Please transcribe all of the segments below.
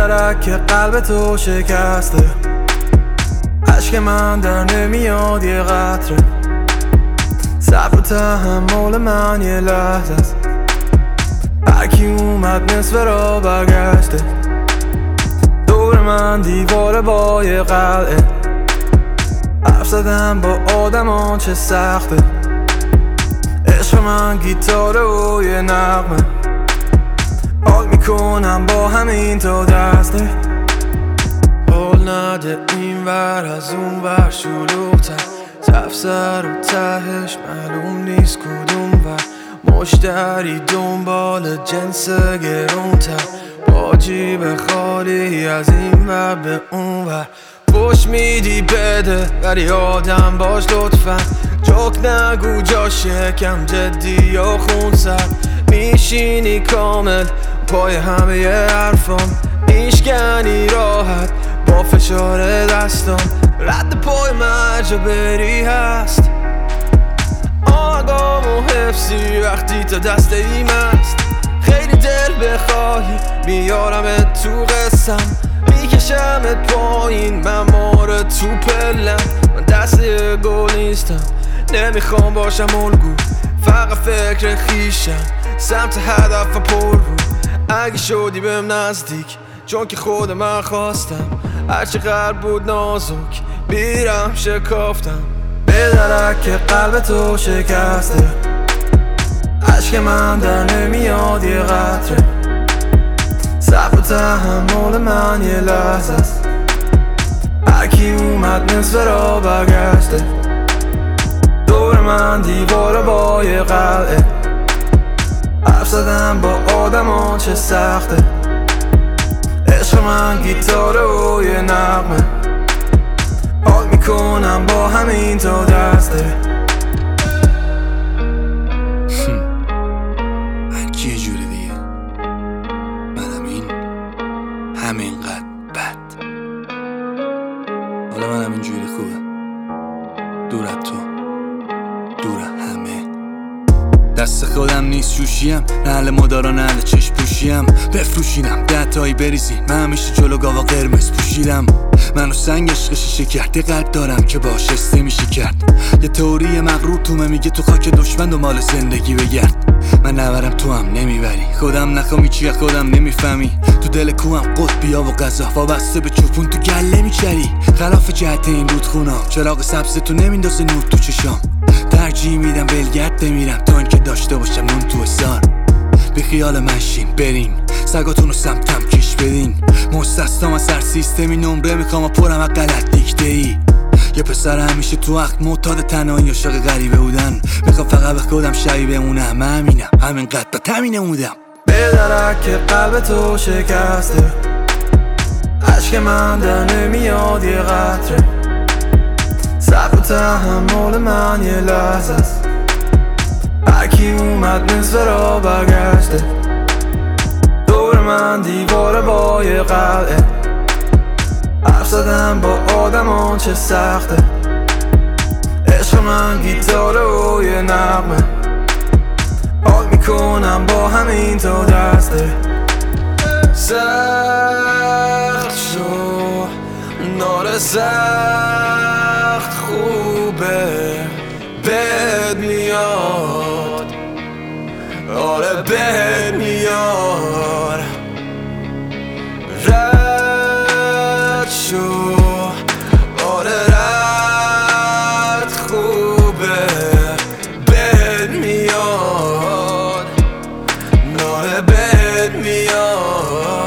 بدرک که قلب تو شکسته، عشق من در نمیاد یه قطره، صبر و تحمل من یه لحظه است، هرکی اومد نصف را برگشته، دور من دیواره با یه قلعه، حرف زدن با آدمان چه سخته، عشق من گیتاره و یه نغمه، حال میکنم با همین تا دسته، حال نده این ور از اون ور شلوغ‌تر، تفسر و تهش معلوم نیست کدوم ور، مشتری دنبال جنس گرونتر، با جیب خالی از این ور به اون ور، فوش میدی بده ولی آدم باش لطفا، جوک نگو جاش یکم جدی یا خونسر، میشینی کامل پای همه ی حرفام، میشکنی راحت با فشار دستام، رد پای مرجا بری هست، آقام و حفظی وقتی تا دست ایم است، خیلی دل بخواهی میارمت تو قسم، میکشمت پایین من ماره تو پلم، من دسته گل نیستم نمیخوام باشم الگو، فقط فکر خیشم سمت هدف پر رو، اگه شدی بهم نزدیک چون که خود من خواستم، هرچی قلب بود نازک بیرم شکافتم، بدرک که قلب تو شکسته، عشق من در نمیاد یه قطره، صبر و تحمل من یه لحظه است، هرکی اومد نصف را برگشته، دور من دیواره با یه قلعه، حرف زدن با آدمان چه سخته، عشق من گیتاره و یه نغمه، حال میکنم با همین تا دسته. هرکی یه جوری دیگه، منم این همینقدر بد، حالا منم این جوری خوبه، دور از تو، دور همه، دست خودم نیست شوشیم، نه اهل مدارا نه اهل چشم پوشیم، بفروشیدم 10 تایی بریزی، من همیشه جلو گاوا قرمز پوشیدم، منو سنگ عشق شیشه کرد، یه قلب دارم که باش استه میشه کرد، یه تئوری مغرور تومه میگه تو خاک دشمن دنبال زندگی بگرد، من نبرم تو هم نمیبری، خودم نخوامی چیه خودم نمیفهمی، تو دل کوهم قطبیا و غذا وابسته به چوپون تو گله میچری، خلاف جهت این رودخونا چراغ سبز تو نمیندازه نور تو چشام، ترجیح میدم ولگرد بمیرم تا اینکه داشته باشم نون تو حصار، بی خیال من شین برین سگاتونو سمتم کش بدین، مستثنام از هر سیستمی نمره میخوام پرم از غلط دیکته ای، یه پسر همیشه تو وقت معتاد تنهایی عاشق غریبه بودن، میخوام فقط به خودم شبیه بمونم، من همینم همینقدر با تمینه مودم، بدرک که قلب تو شکسته، عشق من در نمیاد یه قطره، صبر و تحمل من یه لحظه است، هرکی اومد نصف را برگشته، دور من دیواره با یه قلعه، حرف زدن با آدمان چه سخته، عشق من گیتاره و یه نغمه، حال میکنم با همین تا دسته، سخت شو نار سخت خوبه بد میاد، آره بد میاد، رد شو آره رد خوبه بد میاد، آره بد میاد،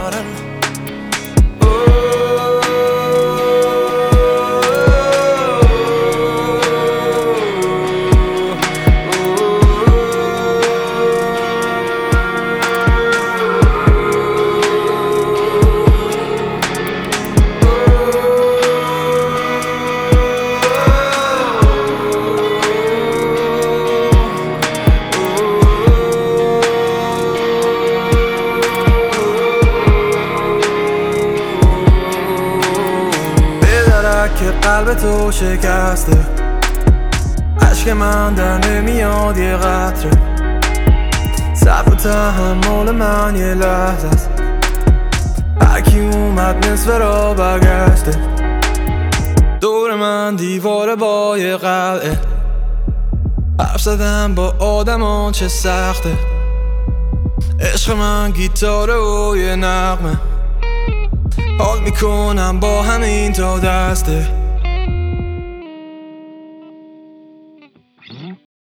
که قلب تو شکسته، عشق من در نمیاد یه قطره، صبر و تحمل من یه لحظه است، هرکی اومد نصف را برگشته. دور من دیواره با یه قلعه، حرف زدم با آدمان چه سخته. عشق من گیتاره و یه نغمه، حال میکنم با همین تا دسته.